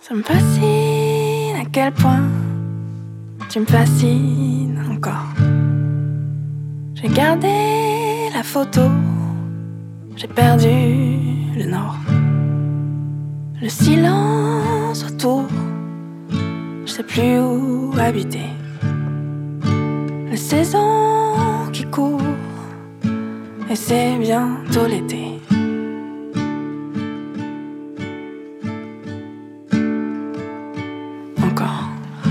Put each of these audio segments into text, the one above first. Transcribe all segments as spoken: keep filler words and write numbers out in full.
Ça me fascine à quel point tu me fascines encore. J'ai gardé la photo, j'ai perdu le nord. Le silence autour, je sais plus où habiter. La saison qui court, et c'est bientôt l'été. Encore.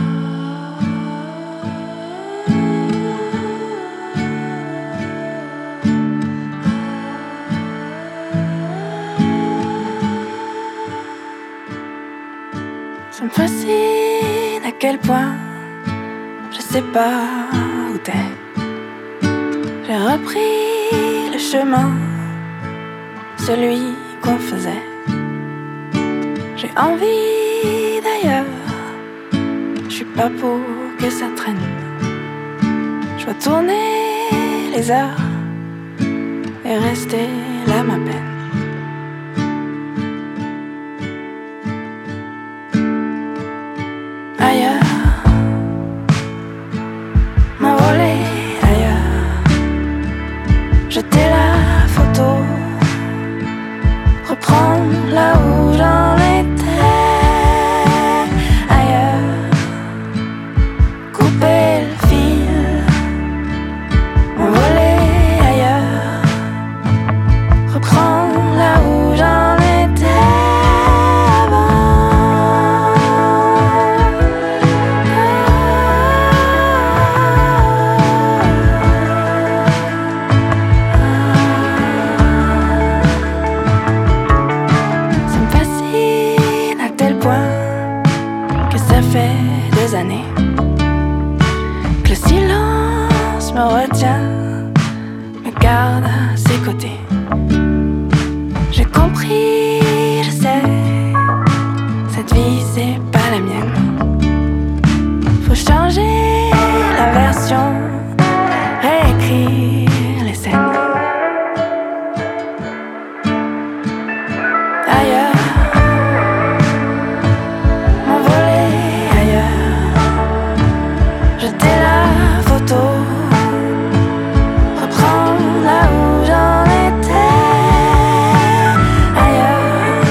Ça me fascine à quel point je sais pas où t'es. J'ai repris le chemin, celui qu'on faisait. J'ai envie d'ailleurs, je suis pas pour que ça traîne. Je dois tourner les heures et rester là ma peine. Ailleurs, m'envoler ailleurs, jeter la photo, reprendre là où j'en étais. Ailleurs, couper le fil, m'envoler ailleurs, reprendre là où j'en étais avant. Ça me fascine à tel point que ça fait des années que le silence me retient, me garde à ses côtés. J'ai compris, je sais, cette vie c'est pas la mienne. Faut changer la version, réécrire les scènes. Ailleurs, m'envoler ailleurs, jeter la photo, reprendre là où j'en étais. Ailleurs,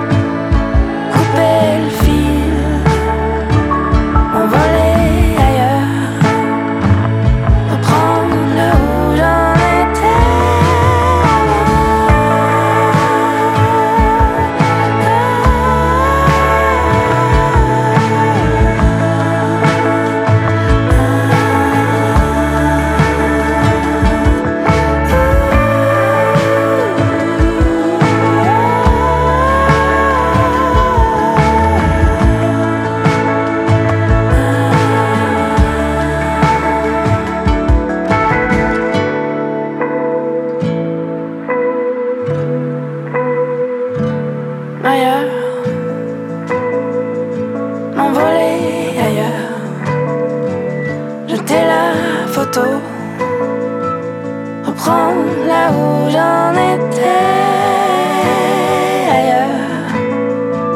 couper le fil, m'envoler ailleurs, reprendre là où j'en étais ailleurs, m'envoler ailleurs, jeter la photo, reprendre là où j'en étais. Ailleurs,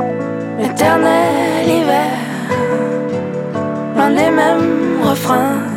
l'éternel hiver, loin des mêmes refrains.